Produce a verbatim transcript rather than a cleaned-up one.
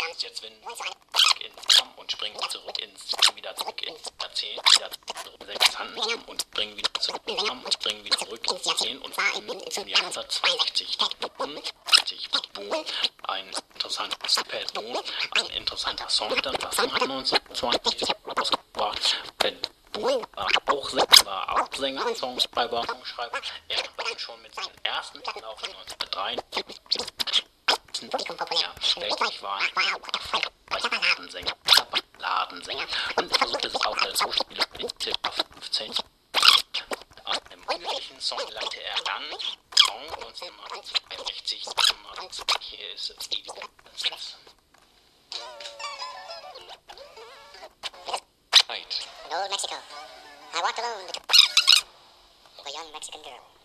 Jetzt wenn ins und springen zurück ins, wieder zurück ins Jahrzehnt, wieder zurück sechs Hand und springen wieder zurück und springen wieder zurück ins Jahrzehnt und zwar im Jahr neunzehnhundertzweiundsechzig. Ein interessantes Person, ein interessanter Song, dann was hat neunzehnhundertzweiundzwanzig rausgebracht. War auch Sänger, war auch Sänger, Songschreiber, Songschreiber. Er hat schon mit seinem ersten Lauf neunzehnhundertdreiundsiebzig ja, weltlich war er Balladensänger, Balladensänger und versuchte sich auch als Schauspieler in ca. fünfzehn An einem unglücklichen Song lernte er dann Song neunzehnhundertzweiundsechzig. Hier ist es die In old Mexico, I walked alone with a young Mexican girl.